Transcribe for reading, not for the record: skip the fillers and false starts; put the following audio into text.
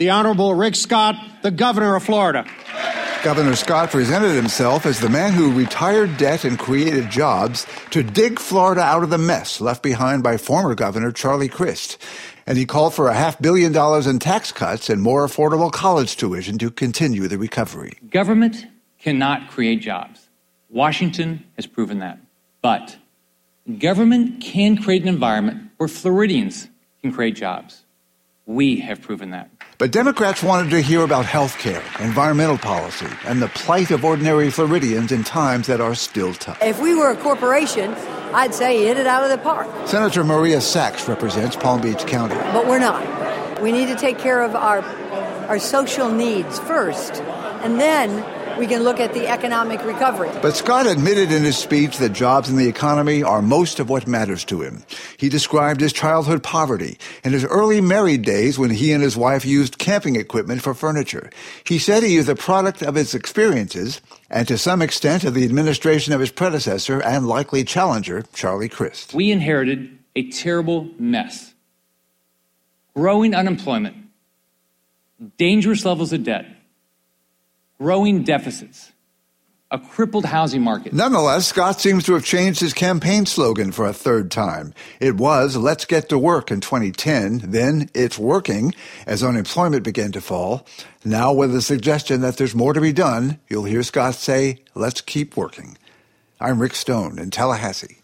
the Honorable Rick Scott, the governor of Florida. Governor Scott presented himself as the man who retired debt and created jobs to dig Florida out of the mess left behind by former Governor Charlie Crist. And he called for $500 million in tax cuts and more affordable college tuition to continue the recovery. Government cannot create jobs. Washington has proven that. But government can create an environment where Floridians can create jobs. We have proven that. But Democrats wanted to hear about health care, environmental policy, and the plight of ordinary Floridians in times that are still tough. If we were a corporation, I'd say hit it out of the park. Senator Maria Sachs represents Palm Beach County. But we're not. We need to take care of our social needs first, and then we can look at the economic recovery. But Scott admitted in his speech that jobs in the economy are most of what matters to him. He described his childhood poverty and his early married days when he and his wife used camping equipment for furniture. He said he is a product of his experiences and to some extent of the administration of his predecessor and likely challenger, Charlie Crist. We inherited a terrible mess. Growing unemployment, dangerous levels of debt, growing deficits, a crippled housing market. Nonetheless, Scott seems to have changed his campaign slogan for a third time. It was, "Let's get to work" in 2010. Then, "It's working," as unemployment began to fall. Now, with the suggestion that there's more to be done, you'll hear Scott say, "Let's keep working." I'm Rick Stone in Tallahassee.